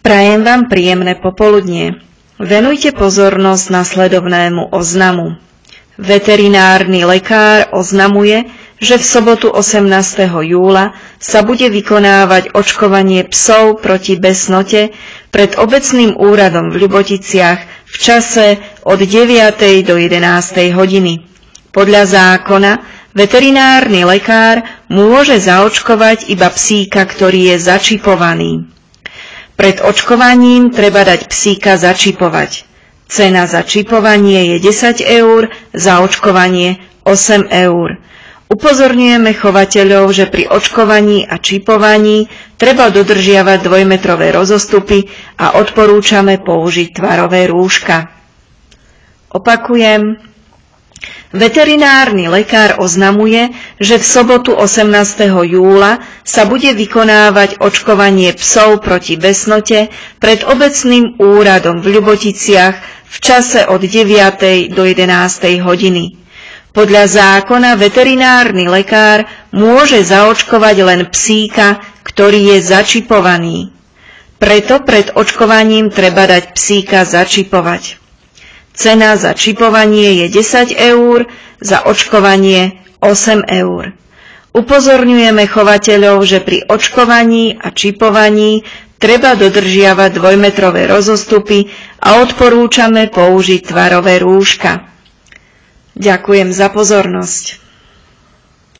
Prajem vám príjemné popoludnie. Venujte pozornosť nasledovnému oznamu. Veterinárny lekár oznamuje, že v sobotu 18. júla sa bude vykonávať očkovanie psov proti besnote pred obecným úradom v Ľuboticiach v čase od 9. do 11. hodiny. Podľa zákona veterinárny lekár môže zaočkovať iba psíka, ktorý je začipovaný. Pred očkovaním treba dať psíka začipovať. Cena za čipovanie je 10 eur, za očkovanie 8 eur. Upozorňujeme chovateľov, že pri očkovaní a čipovaní treba dodržiavať 2-metrové rozostupy a odporúčame použiť tvarové rúška. Opakujem. Veterinárny lekár oznamuje, že v sobotu 18. júla sa bude vykonávať očkovanie psov proti besnote pred obecným úradom v Ľuboticiach v čase od 9. do 11. hodiny. Podľa zákona veterinárny lekár môže zaočkovať len psíka, ktorý je začipovaný. Preto pred očkovaním treba dať psíka začipovať. Cena za čipovanie je 10 eur, za očkovanie 8 eur. Upozorňujeme chovateľov, že pri očkovaní a čipovaní treba dodržiavať 2-metrové rozostupy a odporúčame použiť tvarové rúška. Ďakujem za pozornosť.